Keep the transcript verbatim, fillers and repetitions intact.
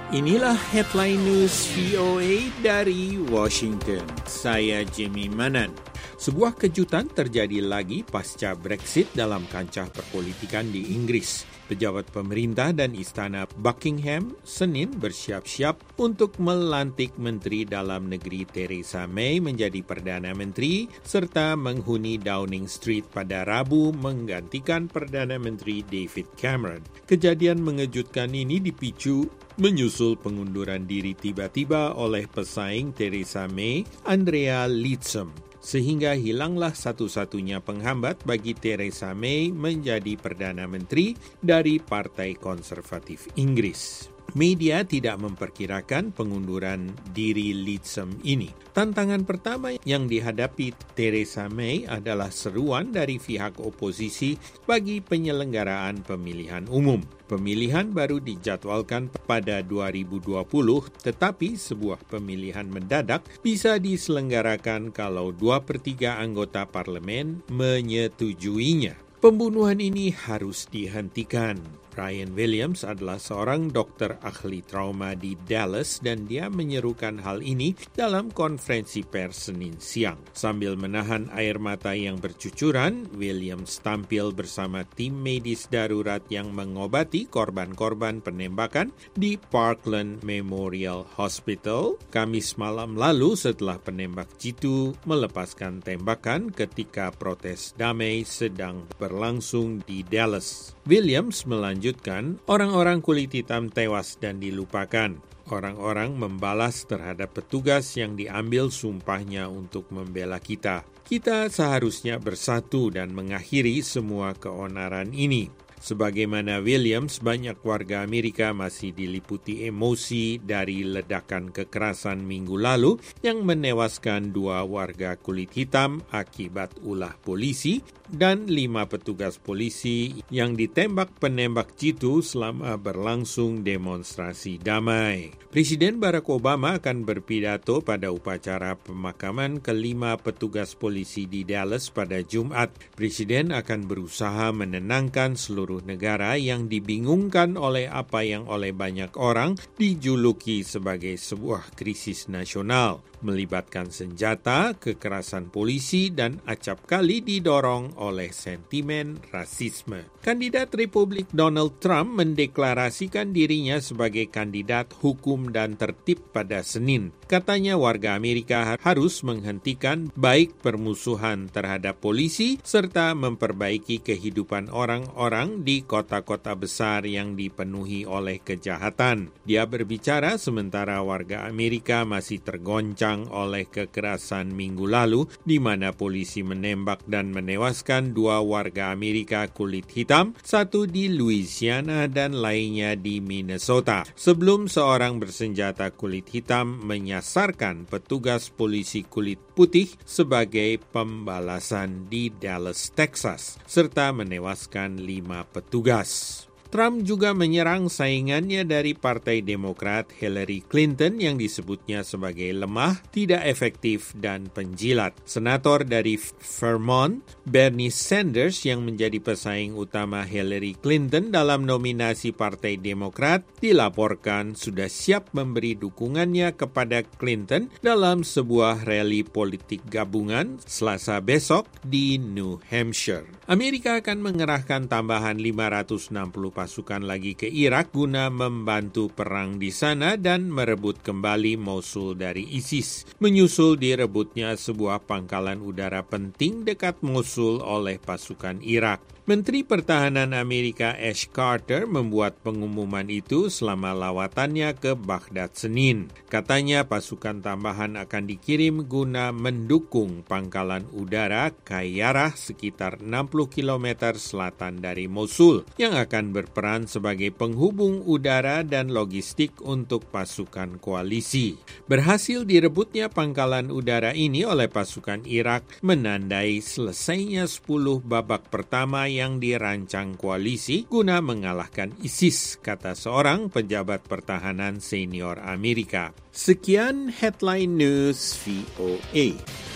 Inilah headline news V O A dari Washington. Saya Jimmy Manan. Sebuah kejutan terjadi lagi pasca Brexit dalam kancah perpolitikan di Inggris. Pejabat pemerintah dan istana Buckingham Senin bersiap-siap untuk melantik Menteri Dalam Negeri Theresa May menjadi Perdana Menteri serta menghuni Downing Street pada Rabu menggantikan Perdana Menteri David Cameron. Kejadian mengejutkan ini dipicu menyusul pengunduran diri tiba-tiba oleh pesaing Theresa May, Andrea Leadsom, sehingga hilanglah satu-satunya penghambat bagi Theresa May menjadi Perdana Menteri dari Partai Konservatif Inggris. Media tidak memperkirakan pengunduran diri Leadsom ini. Tantangan pertama yang dihadapi Theresa May adalah seruan dari pihak oposisi bagi penyelenggaraan pemilihan umum. Pemilihan baru dijadwalkan pada dua ribu dua puluh, tetapi sebuah pemilihan mendadak bisa diselenggarakan kalau dua per tiga anggota parlemen menyetujuinya. Pembunuhan ini harus dihentikan. Ryan Williams adalah seorang dokter ahli trauma di Dallas dan dia menyerukan hal ini dalam konferensi pers Senin siang. Sambil menahan air mata yang bercucuran, Williams tampil bersama tim medis darurat yang mengobati korban-korban penembakan di Parkland Memorial Hospital Kamis malam lalu setelah penembak jitu melepaskan tembakan ketika protes damai sedang berlangsung di Dallas. Williams melanjutkan, orang-orang kulit hitam tewas dan dilupakan. Orang-orang membalas terhadap petugas yang diambil sumpahnya untuk membela kita. Kita seharusnya bersatu dan mengakhiri semua keonaran ini. Sebagaimana Williams, banyak warga Amerika masih diliputi emosi dari ledakan kekerasan minggu lalu yang menewaskan dua warga kulit hitam akibat ulah polisi dan lima petugas polisi yang ditembak penembak jitu selama berlangsung demonstrasi damai. Presiden Barack Obama akan berpidato pada upacara pemakaman kelima petugas polisi di Dallas pada Jumat. Presiden akan berusaha menenangkan seluruh negara yang dibingungkan oleh apa yang oleh banyak orang dijuluki sebagai sebuah krisis nasional, melibatkan senjata, kekerasan polisi, dan acap kali didorong oleh sentimen rasisme. Kandidat Republik Donald Trump mendeklarasikan dirinya sebagai kandidat hukum dan tertib pada Senin. Katanya warga Amerika harus menghentikan baik permusuhan terhadap polisi serta memperbaiki kehidupan orang-orang di kota-kota besar yang dipenuhi oleh kejahatan. Dia berbicara sementara warga Amerika masih tergoncang oleh kekerasan minggu lalu di mana polisi menembak dan menewaskan dua warga Amerika kulit hitam, satu di Louisiana dan lainnya di Minnesota. Sebelum seorang bersenjata kulit hitam menyasarkan petugas polisi kulit putih sebagai pembalasan di Dallas, Texas, serta menewaskan lima petugas. Trump juga menyerang saingannya dari Partai Demokrat Hillary Clinton yang disebutnya sebagai lemah, tidak efektif, dan penjilat. Senator dari Vermont, Bernie Sanders yang menjadi pesaing utama Hillary Clinton dalam nominasi Partai Demokrat dilaporkan sudah siap memberi dukungannya kepada Clinton dalam sebuah rally politik gabungan Selasa besok di New Hampshire. Amerika akan mengerahkan tambahan lima ratus enam puluh pasukan lagi ke Irak guna membantu perang di sana dan merebut kembali Mosul dari ISIS, menyusul direbutnya sebuah pangkalan udara penting dekat Mosul oleh pasukan Irak. Menteri Pertahanan Amerika Ash Carter membuat pengumuman itu selama lawatannya ke Baghdad Senin. Katanya pasukan tambahan akan dikirim guna mendukung pangkalan udara Qayyarah sekitar enam puluh kilometer selatan dari Mosul yang akan berperan sebagai penghubung udara dan logistik untuk pasukan koalisi. Berhasil direbutnya pangkalan udara ini oleh pasukan Irak menandai selesainya sepuluh babak pertama yang dirancang koalisi guna mengalahkan ISIS, kata seorang pejabat pertahanan senior Amerika. Sekian headline news V O A.